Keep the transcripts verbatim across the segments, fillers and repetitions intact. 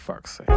fuck's sake.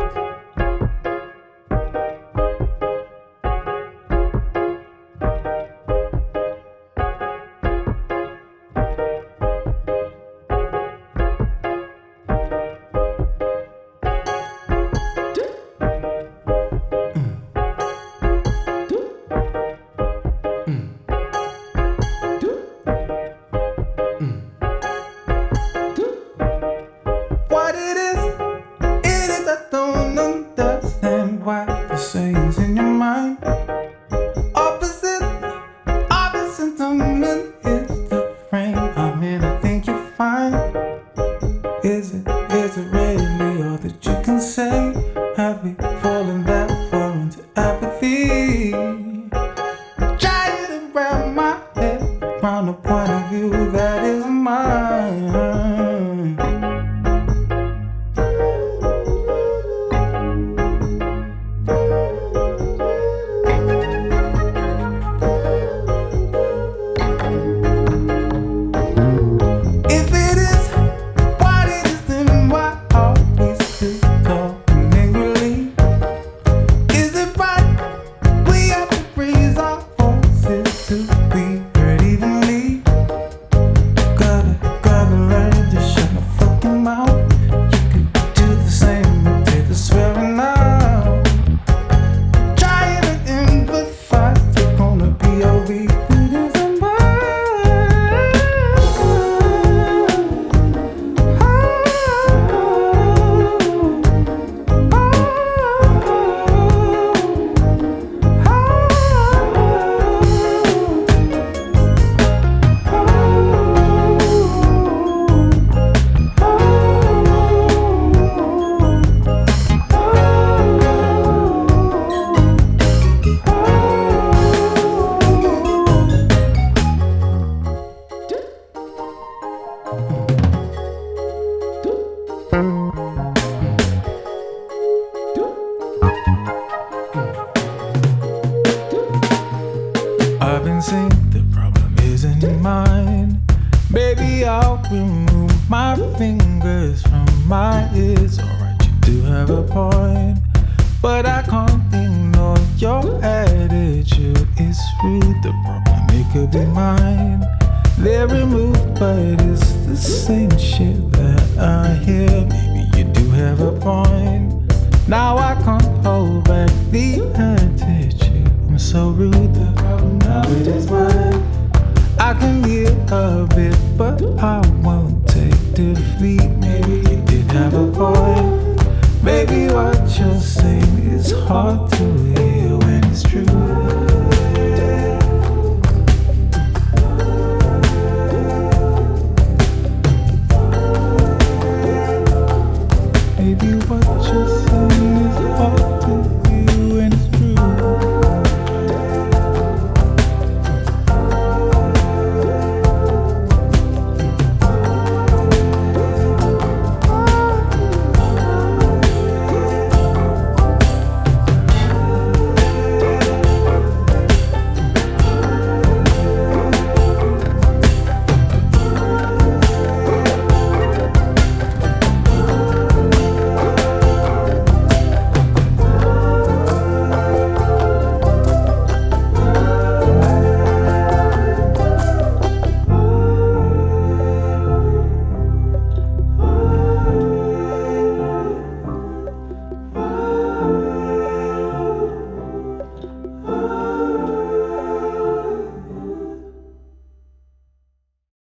What it is, it is I don't understand why the sayings in your mind. Opposite, opposite sentiment is the frame I'm in. I think you're fine. Is it, is it really all that you can say? Have we fallen that far into apathy? Trying to wrap my head around a point of view that is mine. I've been saying the problem isn't mine. Baby, I'll remove my fingers from my ears. Alright, you do have a point, but I can't ignore your attitude. It's rude, the problem, it could be mine. They're removed, but it's the same shit that I hear. Maybe you do have a point. Now I can't hold back the attitude. I'm so rude, the problem now it is mine. I can hear a bit, but I won't take defeat. Maybe you did have a point. Maybe what you're saying is hard to hear when it's true.